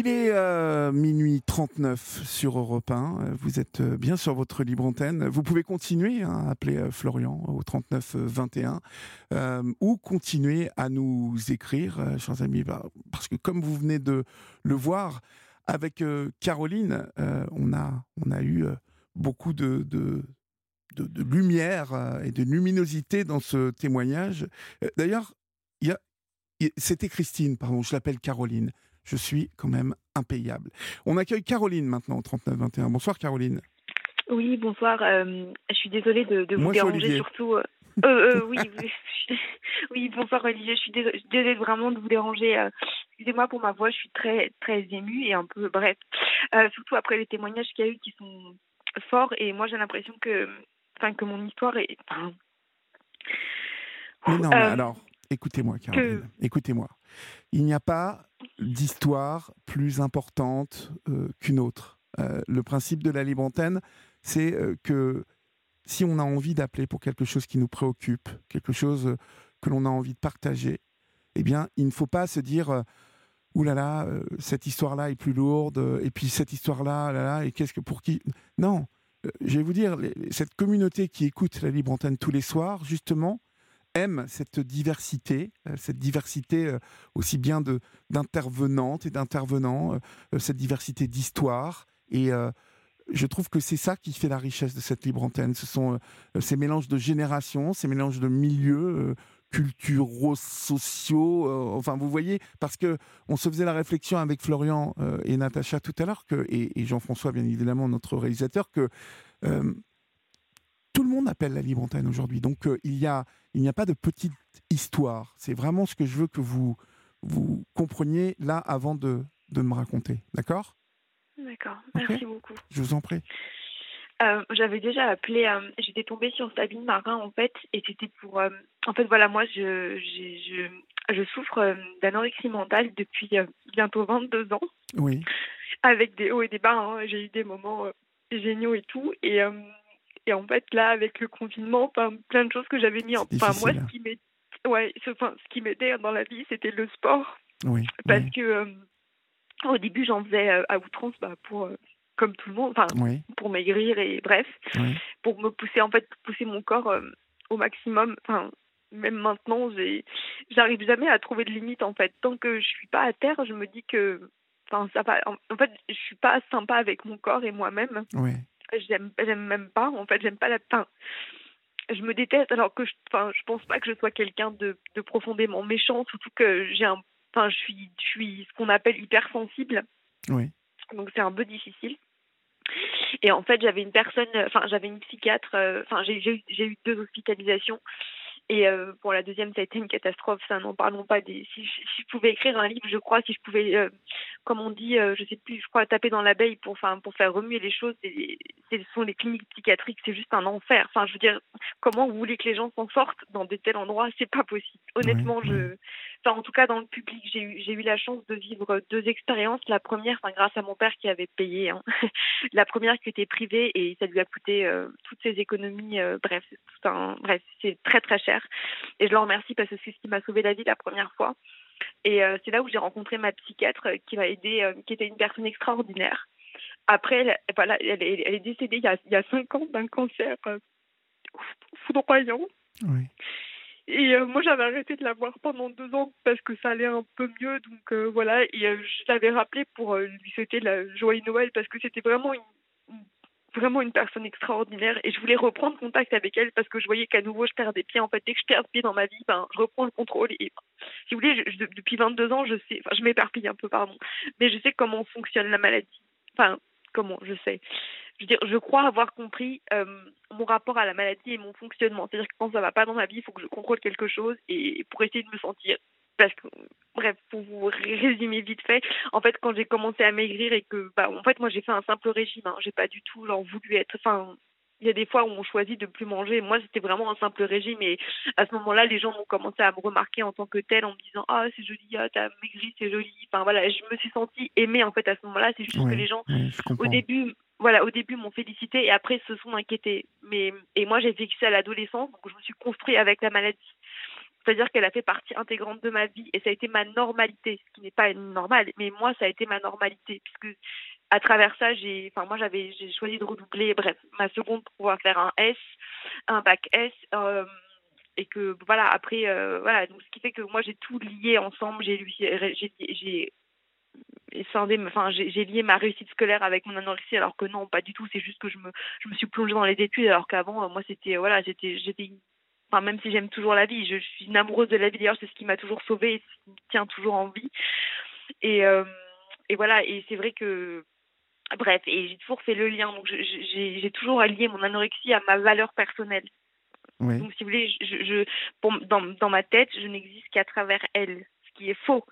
Il est minuit 39 sur Europe 1. Vous êtes bien sur votre libre antenne. Vous pouvez continuer à appeler Florian au 39 21 ou continuer à nous écrire, chers amis, parce que comme vous venez de le voir, avec Caroline, on a eu beaucoup de lumière et de luminosité dans ce témoignage. D'ailleurs, c'était Christine, pardon, je l'appelle Caroline. Je suis quand même impayable. On accueille Caroline maintenant au 39-21. Bonsoir Caroline. Oui, bonsoir. Je suis désolée de vous Moi, déranger, surtout. Oui, oui, bonsoir Olivier. Je suis désolée vraiment de vous déranger. Excusez-moi pour ma voix, je suis très très émue et un peu bref. Surtout après les témoignages qu'il y a eu qui sont forts et moi j'ai l'impression que mon histoire est. Mais non, mais alors, écoutez-moi Caroline, écoutez-moi. Il n'y a pas d'histoire plus importante qu'une autre. Le principe de la libre antenne, c'est que si on a envie d'appeler pour quelque chose qui nous préoccupe, quelque chose que l'on a envie de partager, eh bien, il ne faut pas se dire ouh là là, cette histoire-là est plus lourde, et puis cette histoire-là, là là, et qu'est-ce que pour qui. Non, je vais vous dire, cette communauté qui écoute la libre antenne tous les soirs, justement, aime cette diversité aussi bien d'intervenantes et d'intervenants, cette diversité d'histoires. Et je trouve que c'est ça qui fait la richesse de cette libre antenne. Ce sont ces mélanges de générations, ces mélanges de milieux culturaux, sociaux. Enfin, vous voyez, parce que on se faisait la réflexion avec Florian et Natacha tout à l'heure, et Jean-François, bien évidemment, notre réalisateur, que tout le monde appelle la libre antenne aujourd'hui. Donc, il n'y a pas de petite histoire. C'est vraiment ce que je veux que vous compreniez là avant de me raconter. D'accord ? D'accord, okay. Merci beaucoup. Je vous en prie. J'avais déjà appelé, j'étais tombée sur Sabine Marin en fait, et c'était pour. En fait, voilà, moi je souffre d'anorexie mentale depuis bientôt 22 ans. Oui. Avec des hauts et des bas, hein. J'ai eu des moments géniaux et tout, et en fait là avec le confinement, plein de choses que j'avais mis en. Moi ce qui m'aidait dans la vie, c'était le sport. Oui. Parce que au début j'en faisais à outrance pour comme tout le monde, pour maigrir et bref, pour me pousser pousser mon corps au maximum. Même maintenant, j'arrive jamais à trouver de limite en fait. Tant que je suis pas à terre, je me dis que ça va. En fait, je suis pas sympa avec mon corps et moi-même. Oui. J'aime même pas. En fait, j'aime pas la. Je me déteste alors que je pense pas que je sois quelqu'un de profondément méchant, surtout que je suis ce qu'on appelle hypersensible. Oui. Donc c'est un peu difficile. Et en fait, j'avais une psychiatre, j'ai eu 2 hospitalisations. Et pour la deuxième, ça a été une catastrophe. Ça, n'en parlons pas. Si je pouvais écrire un livre, je crois, si je pouvais, comme on dit, je sais plus, je crois, taper dans l'abeille pour faire remuer les choses. Ce sont les cliniques psychiatriques, c'est juste un enfer. Je veux dire, comment vous voulez que les gens s'en sortent dans de tels endroits? C'est pas possible. Honnêtement, en tout cas, dans le public, j'ai eu la chance de vivre 2 expériences. La première, grâce à mon père qui avait payé. Hein. La première qui était privée et ça lui a coûté toutes ses économies. Bref, c'est très très cher. Et je le remercie parce que c'est ce qui m'a sauvé la vie la première fois. Et c'est là où j'ai rencontré ma psychiatre qui m'a aidée, qui était une personne extraordinaire. Après, elle est décédée il y a 5 ans d'un cancer foudroyant. Oui. Et moi, j'avais arrêté de la voir pendant 2 ans parce que ça allait un peu mieux. Donc voilà, et je l'avais rappelé pour lui souhaiter la joyeux Noël parce que c'était vraiment une personne extraordinaire, et je voulais reprendre contact avec elle parce que je voyais qu'à nouveau je perdais pied. En fait, dès que je perds pied dans ma vie, je reprends le contrôle. Et si vous voulez, depuis 22 ans, je sais, je m'éparpille un peu, pardon, mais je sais comment fonctionne la maladie. Comment, je sais. Je veux dire, je crois avoir compris mon rapport à la maladie et mon fonctionnement. C'est-à-dire que quand ça va pas dans ma vie, il faut que je contrôle quelque chose et pour essayer de me sentir. Parce que, bref, pour vous résumer vite fait, en fait, quand j'ai commencé à maigrir et que, en fait, moi, j'ai fait un simple régime. Hein. J'ai pas du tout voulu être. Il y a des fois où on choisit de plus manger. Moi, c'était vraiment un simple régime. Et à ce moment-là, les gens ont commencé à me remarquer en tant que telle en me disant ah c'est joli, ah t'as maigri, c'est joli. Voilà, je me suis sentie aimée en fait à ce moment-là. C'est juste que les gens, au début, m'ont félicité et après se sont inquiétés. Et moi, j'ai vécu ça à l'adolescence, donc je me suis construite avec la maladie. C'est-à-dire qu'elle a fait partie intégrante de ma vie et ça a été ma normalité, ce qui n'est pas normal, mais moi, ça a été ma normalité, puisque à travers ça, j'ai choisi de redoubler, bref, ma seconde pour pouvoir faire un bac S, et que voilà, après, voilà, donc ce qui fait que moi, j'ai tout lié ensemble, j'ai lié ma réussite scolaire avec mon anorexie, alors que non, pas du tout. C'est juste que je me suis plongée dans les études, alors qu'avant, moi, enfin, même si j'aime toujours la vie, je suis une amoureuse de la vie. D'ailleurs, c'est ce qui m'a toujours sauvée et ce qui me tient toujours en vie. Et, et voilà, et c'est vrai que, bref, et j'ai toujours fait le lien. Donc, j'ai toujours allié mon anorexie à ma valeur personnelle. Oui. Donc, si vous voulez, dans ma tête, je n'existe qu'à travers elle, ce qui est faux.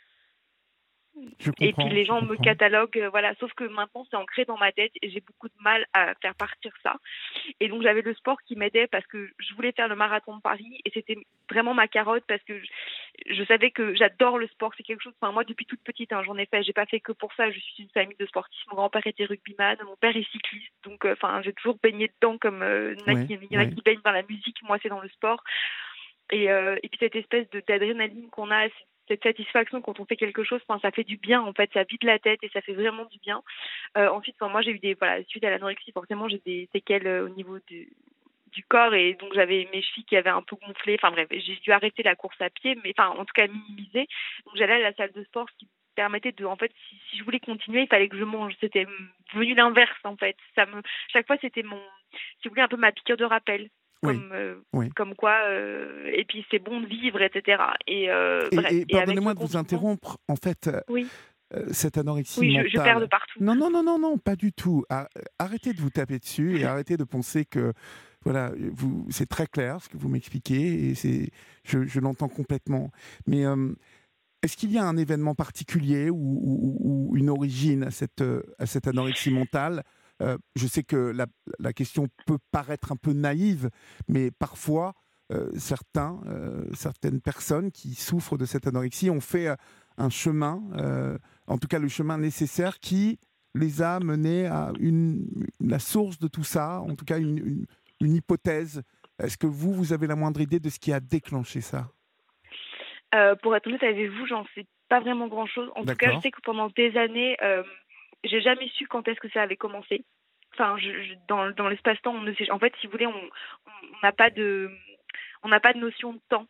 Et puis les gens me cataloguent, voilà. Sauf que maintenant, c'est ancré dans ma tête et j'ai beaucoup de mal à faire partir ça. Et donc, j'avais le sport qui m'aidait parce que je voulais faire le marathon de Paris et c'était vraiment ma carotte parce que je savais que j'adore le sport. C'est quelque chose, enfin, moi, depuis toute petite, hein, j'en ai fait. J'ai pas fait que pour ça. Je suis une famille de sportifs. Mon grand-père était rugbyman, mon père est cycliste. Donc, enfin, j'ai toujours baigné dedans comme il y en a qui baignent dans la musique. Moi, c'est dans le sport. Et puis cette espèce d'adrénaline qu'on a, cette satisfaction quand on fait quelque chose, ça fait du bien en fait, ça vide la tête et ça fait vraiment du bien. Ensuite, moi j'ai eu suite à l'anorexie, forcément j'ai des séquelles au niveau du corps et donc j'avais mes chevilles qui avaient un peu gonflé. Enfin bref, j'ai dû arrêter la course à pied, mais en tout cas minimiser. Donc j'allais à la salle de sport, ce qui me permettait en fait, si je voulais continuer, il fallait que je mange. C'était venu l'inverse en fait. Chaque fois c'était si vous voulez, un peu ma piqûre de rappel. Comme quoi, et puis c'est bon de vivre, etc. Et pardonnez-moi de vous interrompre, en fait, oui. Cette anorexie mentale... je perds de partout. Non, pas du tout. Arrêtez de vous taper dessus et arrêtez de penser que, voilà, c'est très clair ce que vous m'expliquez et je l'entends complètement. Mais est-ce qu'il y a un événement particulier ou une origine à cette anorexie mentale ? Je sais que la question peut paraître un peu naïve, mais parfois, certaines personnes qui souffrent de cette anorexie ont fait un chemin, en tout cas le chemin nécessaire qui les a menés à la source de tout ça, en tout cas une hypothèse. Est-ce que vous avez la moindre idée de ce qui a déclenché ça ? Pour être honnête avec vous, j'en sais pas vraiment grand-chose. En tout cas, je sais que pendant des années, j'ai jamais su quand est-ce que ça avait commencé. Enfin, dans l'espace-temps, on ne sait. En fait, si vous voulez, on n'a pas de notion de temps.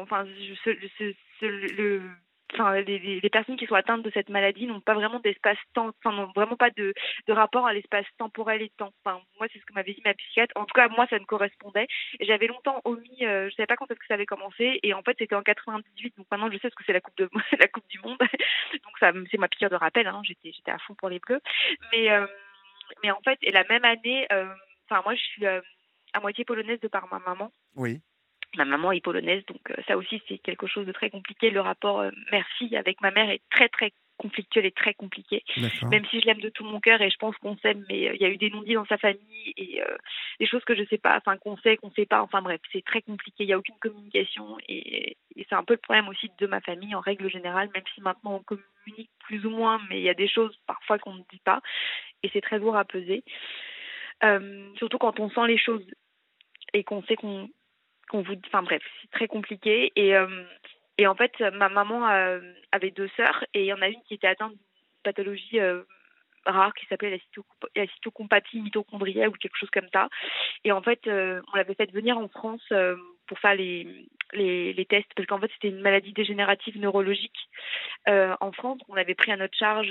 Les personnes qui sont atteintes de cette maladie n'ont pas vraiment d'espace-temps, n'ont vraiment pas de rapport à l'espace temporel et temps. Enfin, moi, c'est ce que m'avait dit ma psychiatre. En tout cas, moi, ça me correspondait. Et j'avais longtemps omis, je savais pas quand est-ce que ça avait commencé. Et en fait, c'était en 98. Donc maintenant, je sais ce que c'est la Coupe du Monde. Donc ça, c'est ma piqûre de rappel. Hein. J'étais à fond pour les Bleus. Mais en fait, et la même année, moi, je suis à moitié polonaise de par ma maman. Oui. Ma maman est polonaise, donc ça aussi, c'est quelque chose de très compliqué. Le rapport mère-fille avec ma mère est très, très conflictuel et très compliqué. Même si je l'aime de tout mon cœur et je pense qu'on s'aime, mais il y a eu des non-dits dans sa famille et des choses que je sais pas, qu'on sait, qu'on sait pas. Enfin bref, c'est très compliqué. Il n'y a aucune communication et c'est un peu le problème aussi de ma famille en règle générale, même si maintenant on communique plus ou moins, mais il y a des choses parfois qu'on ne dit pas et c'est très lourd à peser. Surtout quand on sent les choses et qu'on sait qu'on vous... Enfin bref, c'est très compliqué. Et en fait, ma maman avait 2 sœurs et il y en a une qui était atteinte d'une pathologie rare qui s'appelait la cytocompathie mitochondrielle ou quelque chose comme ça. Et en fait, on l'avait fait venir en France pour faire les tests parce qu'en fait, c'était une maladie dégénérative neurologique en France. On l'avait pris à notre charge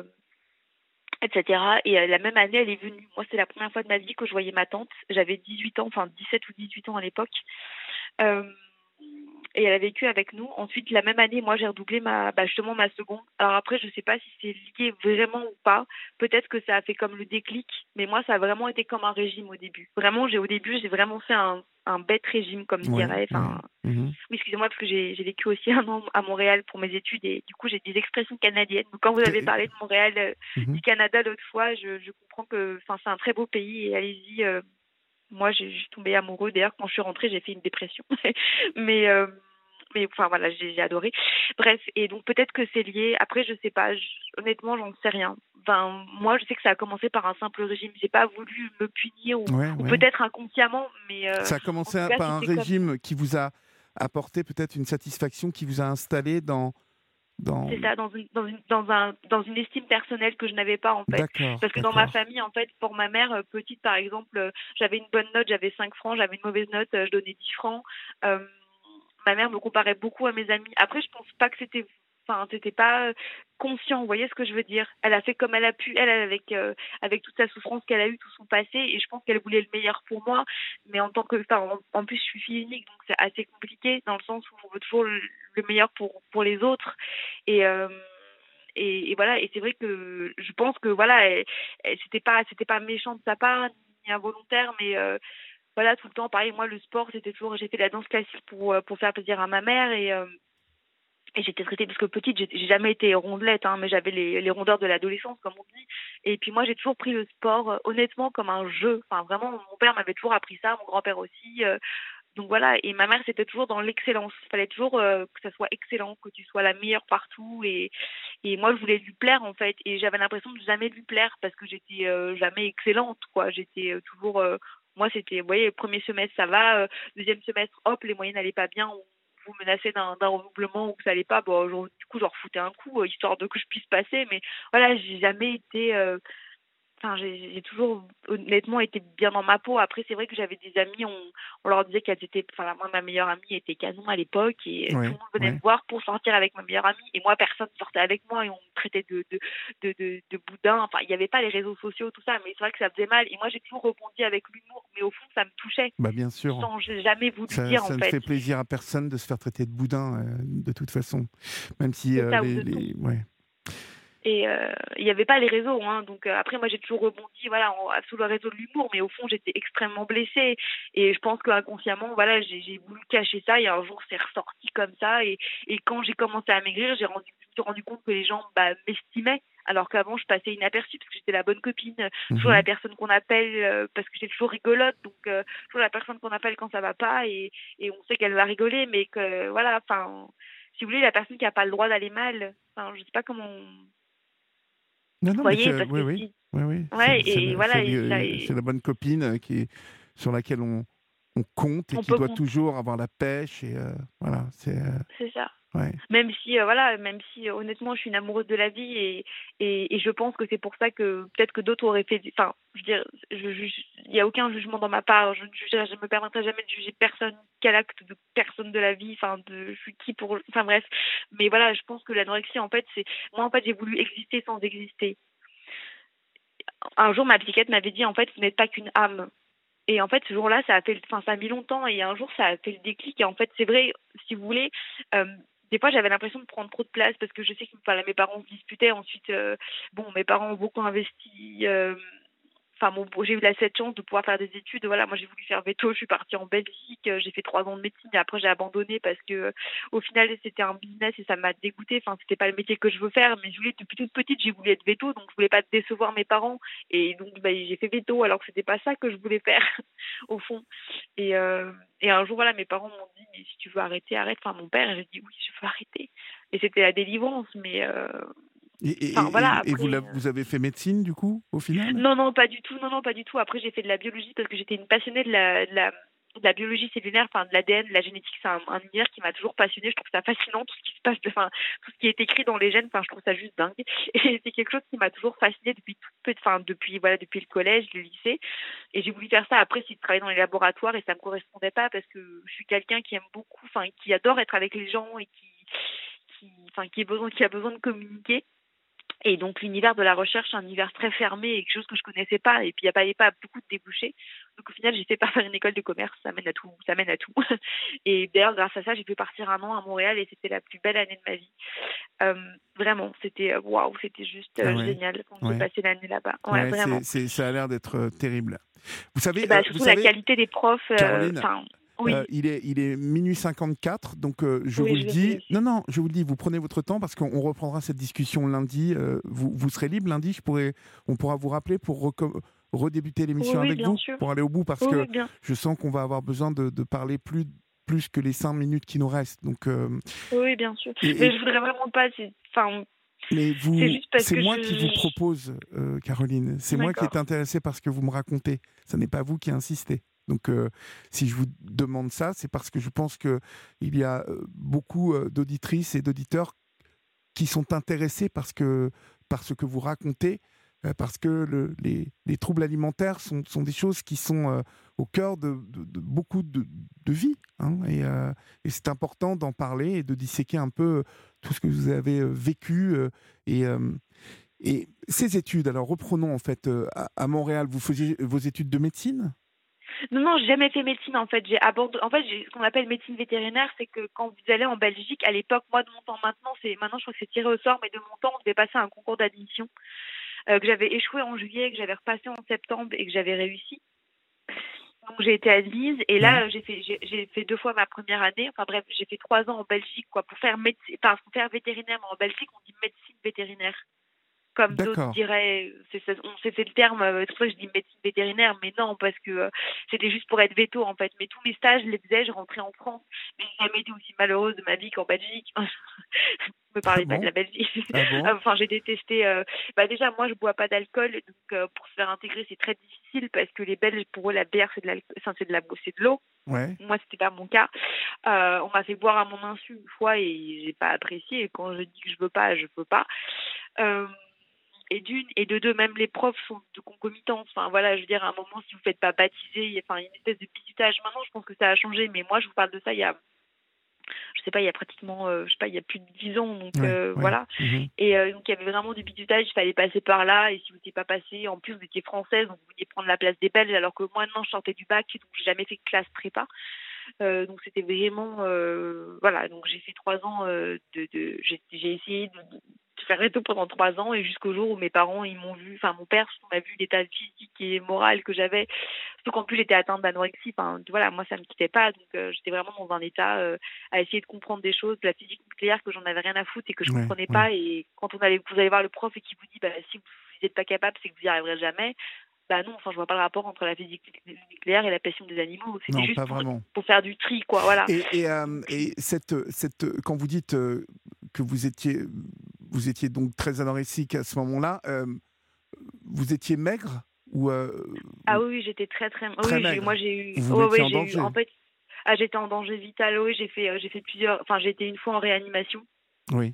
etc. Et la même année, elle est venue. Moi, c'est la première fois de ma vie que je voyais ma tante. J'avais 18 ans, 17 ou 18 ans à l'époque. Et elle a vécu avec nous. Ensuite, la même année, moi, j'ai redoublé justement ma seconde. Alors après, je sais pas si c'est lié vraiment ou pas. Peut-être que ça a fait comme le déclic. Mais moi, ça a vraiment été comme un régime au début. Vraiment, au début, j'ai vraiment fait un bête régime, comme je dirais. Oui, excusez-moi, parce que j'ai vécu aussi 1 an à Montréal pour mes études et du coup, j'ai des expressions canadiennes. Donc, quand vous avez parlé de Montréal, du Canada l'autre fois, je comprends que c'est un très beau pays et allez-y. Moi, je suis tombée amoureuse. D'ailleurs, quand je suis rentrée, j'ai fait une dépression. mais enfin, voilà, j'ai adoré. Bref, et donc peut-être que c'est lié. Après, je sais pas. Honnêtement, j'en sais rien. Moi, je sais que ça a commencé par un simple régime. J'ai pas voulu me punir ou peut-être inconsciemment, mais... ça a commencé par un régime qui vous a apporté peut-être une satisfaction qui vous a installé dans... C'est ça, dans une estime personnelle que je n'avais pas, en fait. D'accord, Parce que dans ma d'accord. famille, en fait, pour ma mère, petite, par exemple, j'avais une bonne note, j'avais 5 francs, j'avais une mauvaise note, je donnais 10 francs. Euh, Ma mère me comparait beaucoup à mes amis. Après, je pense pas que c'était pas conscient, vous voyez ce que je veux dire. Elle a fait comme elle a pu, elle, avec toute sa souffrance qu'elle a eue, tout son passé, et je pense qu'elle voulait le meilleur pour moi. Mais en tant que, en plus, je suis fille unique, donc c'est assez compliqué, dans le sens où on veut toujours le meilleur pour les autres. Et, euh, et voilà, et c'est vrai que je pense que voilà, c'était pas méchant de sa part, ni involontaire, mais voilà, tout le temps, pareil, moi, le sport, c'était toujours, j'ai fait de la danse classique pour faire plaisir à ma mère, et j'étais traitée, parce que petite, j'ai jamais été rondelette, hein, mais j'avais les rondeurs de l'adolescence, comme on dit. Et puis moi, j'ai toujours pris le sport, honnêtement, comme un jeu. Enfin, vraiment, mon père m'avait toujours appris ça, mon grand-père aussi. Donc voilà, et ma mère, c'était toujours dans l'excellence. Il fallait toujours que ça soit excellent, que tu sois la meilleure partout. Et moi, je voulais lui plaire, en fait. Et j'avais l'impression de jamais lui plaire, parce que j'étais jamais excellente, quoi. J'étais toujours... moi, c'était, vous voyez, premier semestre, ça va. Deuxième semestre, hop, les moyennes n'allaient pas bien. On vous menaçait d'un redoublement ou que ça allait pas. Bon, du coup, j'en refoutais un coup, histoire de que je puisse passer. Mais voilà, j'ai jamais été... Enfin, j'ai toujours honnêtement été bien dans ma peau. Après, c'est vrai que j'avais des amis, on leur disait qu'elles étaient, enfin, moi, ma meilleure amie était canon à l'époque, et tout Oui, le monde venait oui. me voir pour sortir avec ma meilleure amie, et moi, personne sortait avec moi, et on me traitait de boudin. Enfin, il n'y avait pas les réseaux sociaux, tout ça, mais c'est vrai que ça faisait mal. Et moi, j'ai toujours rebondi avec l'humour, mais au fond, ça me touchait, Bah, bien sûr. sans j'ai jamais voulu Ça, dire, en ça ne fait. fait plaisir à personne de se faire traiter de boudin, de toute façon. Même si C'est ça, ou de ton. Ouais. Et il n'y avait pas les réseaux, hein. Donc après, moi, j'ai toujours rebondi, voilà, sous le réseau de l'humour, mais au fond, j'étais extrêmement blessée. Et je pense qu'inconsciemment, voilà, j'ai voulu cacher ça, et un jour, c'est ressorti comme ça. Et quand j'ai commencé à maigrir, je me suis rendu compte que les gens, bah, m'estimaient. Alors qu'avant, je passais inaperçue, parce que j'étais la bonne copine, toujours la Mhm. personne qu'on appelle, parce que j'étais toujours rigolote, donc toujours la personne qu'on appelle quand ça va pas, et on sait qu'elle va rigoler, mais que, voilà, enfin, si vous voulez, la personne qui a pas le droit d'aller mal. Enfin, je sais pas comment. Non, Vous non, mais voyez, parce oui, que oui, si. oui, oui. Ouais, et voilà, et ça, C'est la bonne copine sur laquelle on compte et on qui peut doit compter. toujours avoir la pêche. Et voilà, C'est ça. ouais. Même si honnêtement, je suis une amoureuse de la vie, et je pense que c'est pour ça que peut-être que d'autres auraient fait. Enfin, je veux dire, il n'y a aucun jugement dans ma part. Je me permettrai jamais de juger personne, quel acte de personne de la vie. Enfin, je suis qui pour. Enfin, bref. Mais voilà, je pense que l'anorexie, en fait, c'est. Moi, en fait, j'ai voulu exister sans exister. Un jour, ma psychiatre m'avait dit, en fait, vous n'êtes pas qu'une âme. Et en fait, ce jour-là, ça a mis longtemps, et un jour, ça a fait le déclic. Et en fait, c'est vrai, si vous voulez, euh, des fois, j'avais l'impression de prendre trop de place, parce que je sais que, voilà, mes parents se disputaient. Ensuite, bon, mes parents ont beaucoup investi. Enfin, bon, j'ai eu cette chance de pouvoir faire des études. Voilà, moi, j'ai voulu faire veto. Je suis partie en Belgique. J'ai fait 3 ans de médecine, et après, j'ai abandonné parce que, au final, c'était un business, et ça m'a dégoûtée. Enfin, c'était pas le métier que je veux faire. Mais je voulais, depuis toute petite, j'ai voulu être veto, donc je voulais pas décevoir mes parents. Et donc, bah, j'ai fait veto, alors que c'était pas ça que je voulais faire, au fond. Et, euh, et un jour, voilà, mes parents m'ont dit, mais si tu veux arrêter, arrête. Enfin, mon père, j'ai dit oui, je veux arrêter. Et c'était la délivrance. Mais, enfin, voilà, Et après. vous avez fait médecine, du coup, au final? Non, non, pas du tout. Non, non, pas du tout. Après, j'ai fait de la biologie, parce que j'étais une passionnée de la biologie cellulaire, enfin de l'ADN, de la génétique. C'est un univers qui m'a toujours passionnée. Je trouve ça fascinant, tout ce qui se passe, enfin, tout ce qui est écrit dans les gènes. Enfin, je trouve ça juste dingue. Et c'est quelque chose qui m'a toujours fascinée depuis toute petite, enfin, voilà, depuis le collège, le lycée. Et j'ai voulu faire ça. Après, c'est de travailler dans les laboratoires, et ça me correspondait pas, parce que je suis quelqu'un qui aime beaucoup, enfin, qui adore être avec les gens, et enfin, qui a besoin de communiquer. Et donc l'univers de la recherche, c'est un univers très fermé, et quelque chose que je connaissais pas. Et puis il n'y a pas beaucoup de débouchés. Donc au final, j'ai fait pas faire une école de commerce. Ça mène à tout. Ça mène à tout. Et d'ailleurs, grâce à ça, j'ai pu partir 1 an à Montréal, et c'était la plus belle année de ma vie. Euh, Vraiment, c'était waouh, c'était juste Ah ouais, génial quand j'ai ouais. passé l'année là-bas. Ouais, Ouais, vraiment. ça a l'air d'être terrible. Et bah, Vous surtout la savez, qualité des profs. Caroline, Enfin, oui, il est minuit 54, donc je vous oui, le je vais vous dis. Non, laisser. non, je vous le dis, vous prenez votre temps parce qu'on reprendra cette discussion lundi. Vous serez libre lundi, on pourra vous rappeler pour redébuter Oui, l'émission oui, avec bien vous, sûr. pour aller au bout, parce Oui, que oui, bien. je sens qu'on va avoir besoin de parler plus que les 5 minutes qui nous restent. Donc, Oui, oui, bien sûr. et, Mais et- je voudrais vraiment pas. Enfin, mais c'est juste parce c'est que moi qui vous je. propose, Caroline. C'est moi qui est D'accord. intéressé par ce que vous me racontez. Ce n'est pas vous qui insistez. Donc, si je vous demande ça, c'est parce que je pense qu'il y a beaucoup d'auditrices et d'auditeurs qui sont intéressés par ce que vous racontez, parce que les troubles alimentaires sont des choses qui sont au cœur de beaucoup de vies. Hein, et c'est important d'en parler et de disséquer un peu tout ce que vous avez vécu. Et ces études, alors reprenons en fait, à Montréal, vous faisiez vos études de médecine ? Non, j'ai jamais fait médecine en fait. J'ai abandonné. En fait, j'ai ce qu'on appelle médecine vétérinaire, c'est que quand vous allez en Belgique, à l'époque, moi de mon temps, maintenant je crois que c'est tiré au sort, mais de mon temps, on devait passer un concours d'admission que j'avais échoué en juillet, que j'avais repassé en septembre et que j'avais réussi. Donc j'ai été admise et là j'ai fait 2 fois ma première année. Enfin bref, j'ai fait 3 ans en Belgique quoi pour faire pour faire vétérinaire, mais en Belgique on dit médecine vétérinaire. Comme d'autres diraient, c'est le terme, c'est pour ça que je dis médecine vétérinaire, mais non, parce que c'était juste pour être veto en fait. Mais tous mes stages, je les faisais, je rentrais en France, mais j'ai jamais été aussi malheureuse de ma vie qu'en Belgique. Ne me parlez pas de la Belgique. Enfin, j'ai détesté. Déjà, moi, je bois pas d'alcool, donc pour se faire intégrer, c'est très difficile parce que les Belges, pour eux, la bière, c'est de l'eau. Ouais. Moi, c'était pas mon cas. On m'a fait boire à mon insu une fois et j'ai pas apprécié. Et quand je dis que je veux pas, je peux pas. Et d'une, et de deux, même les profs sont de concomitance. Enfin, voilà, je veux dire, à un moment, si vous ne faites pas baptiser, il y a une espèce de bizutage. Maintenant, je pense que ça a changé, mais moi, je vous parle de ça il y a pratiquement, il y a plus de 10 ans, donc voilà. Mm-hmm. Et donc, il y avait vraiment du bizutage, il fallait passer par là, et si vous n'étiez pas passé, en plus, vous étiez française, donc vous vouliez prendre la place des Belges, alors que moi, non, je sortais du bac, donc j'ai jamais fait de classe prépa. Donc c'était vraiment voilà, donc j'ai fait 3 ans j'ai essayé de faire réto pendant 3 ans et jusqu'au jour où mes parents ils m'ont vu, enfin mon père m'a vu l'état physique et moral que j'avais, surtout qu'en plus j'étais atteinte d'anorexie, enfin voilà, moi ça me quittait pas, donc j'étais vraiment dans un état à essayer de comprendre des choses de la physique nucléaire que j'en avais rien à foutre et que je comprenais pas. Et quand vous allez voir le prof et qui vous dit si vous n'êtes pas capable c'est que vous n'y arriverez jamais. Non, enfin, je vois pas le rapport entre la physique nucléaire et la passion des animaux. C'était juste pour faire du tri, quoi. Voilà. Et cette, quand vous dites que vous étiez donc très anorexique à ce moment-là, vous étiez maigre ou Ah oui, j'étais très maigre. Moi, j'ai eu. Vous mettiez en danger. En fait, j'étais en danger vital. Oui, j'ai fait plusieurs. Enfin, j'ai été une fois en réanimation. Oui.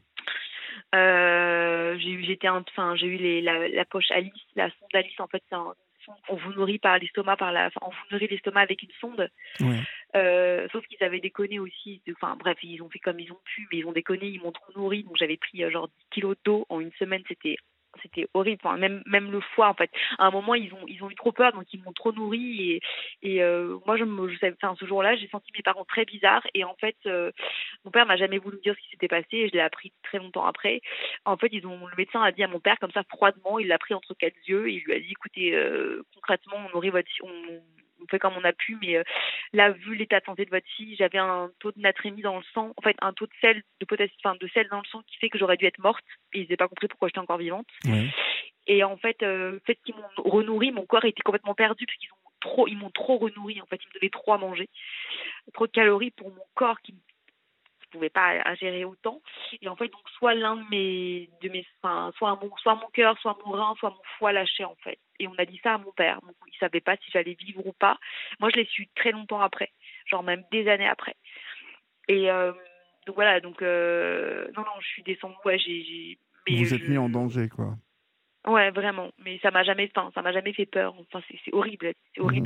J'ai eu la poche Alice, la sonde Alice. En fait, c'est un sonde qu'on vous nourrit par l'estomac, on vous nourrit l'estomac avec une sonde. Ouais. Sauf qu'ils avaient déconné aussi. Enfin bref, ils ont fait comme ils ont pu, mais ils ont déconné, ils m'ont trop nourri. Donc j'avais pris genre 10 kilos d'eau en une semaine. C'était horrible. Enfin, même le foie en fait. À un moment ils ont eu trop peur, donc ils m'ont trop nourri et moi ce jour-là j'ai senti mes parents très bizarres et en fait mon père m'a jamais voulu dire ce qui s'était passé et je l'ai appris très longtemps après. En fait le médecin a dit à mon père comme ça froidement, il l'a pris entre 4 yeux et il lui a dit écoutez concrètement on nourrit votre fille, on fait comme on a pu, mais là, vu l'état de santé de votre fille, j'avais un taux de natrémie dans le sang, en fait, un taux de sel, de sel dans le sang qui fait que j'aurais dû être morte. Et ils n'avaient pas compris pourquoi j'étais encore vivante. Ouais. Et en fait, le fait qu'ils m'ont renourri, mon corps était complètement perdu parce qu'ils m'ont trop renourri. En fait, ils me donnaient trop à manger, trop de calories pour mon corps qui ne pouvait pas ingérer autant. Et en fait, donc soit soit mon cœur, soit mon rein, soit mon foie lâchait en fait. Et on a dit ça à mon père. Donc il savait pas si j'allais vivre ou pas. Moi, je l'ai su très longtemps après, genre même des années après. Et donc voilà, non, je suis descendue. Ouais, vous êtes mis en danger, quoi. Ouais, vraiment. Mais ça m'a jamais fait peur. Enfin, c'est horrible. C'est horrible.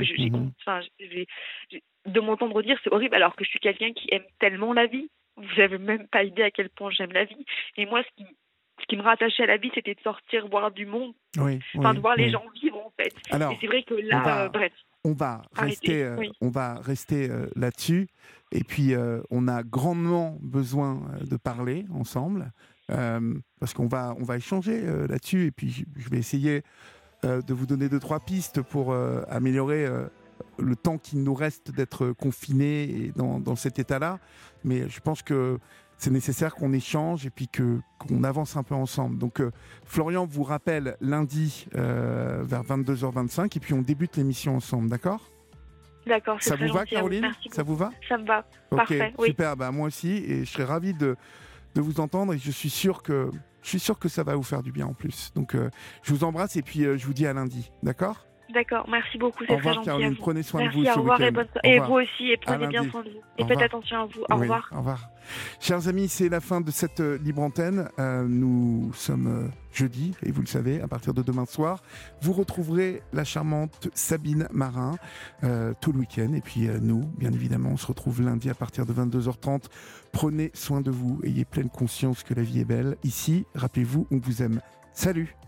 De m'entendre dire, c'est horrible, alors que je suis quelqu'un qui aime tellement la vie. Vous n'avez même pas idée à quel point j'aime la vie. Et moi, ce qui me rattachait à la vie, c'était de sortir, voir du monde. De voir les gens vivre, en fait. Alors, et c'est vrai que là, bref. On va rester là-dessus. Et puis, on a grandement besoin de parler ensemble. Parce qu'on va échanger là-dessus. Et puis, je vais essayer de vous donner 2-3 pistes pour améliorer le temps qu'il nous reste d'être confinés et dans cet état-là. Mais je pense que c'est nécessaire qu'on échange et puis qu'on avance un peu ensemble. Donc, Florian vous rappelle lundi vers 22h25 et puis on débute l'émission ensemble, d'accord ? D'accord, c'est ça vous va, Caroline ? Ça vous va ? Ça me va, parfait. Super, moi aussi, et je serais ravi de vous entendre et je suis sûr que ça va vous faire du bien en plus. Donc, je vous embrasse et puis je vous dis à lundi, d'accord ? D'accord, merci beaucoup, Au c'est très revoir, gentil Caroline. à vous. Prenez soin de Merci, vous au ce revoir et week-end. bonne soirée. Au Et revoir. vous aussi, et À prenez bien lundi. soin de vous. Au Et faites revoir. attention à vous. Au Oui, revoir. au revoir. Chers amis, c'est la fin de cette libre antenne. Nous sommes jeudi, et vous le savez, à partir de demain soir, vous retrouverez la charmante Sabine Marin tout le week-end. Et puis nous, bien évidemment, on se retrouve lundi à partir de 22h30. Prenez soin de vous, ayez pleine conscience que la vie est belle. Ici, rappelez-vous, on vous aime. Salut!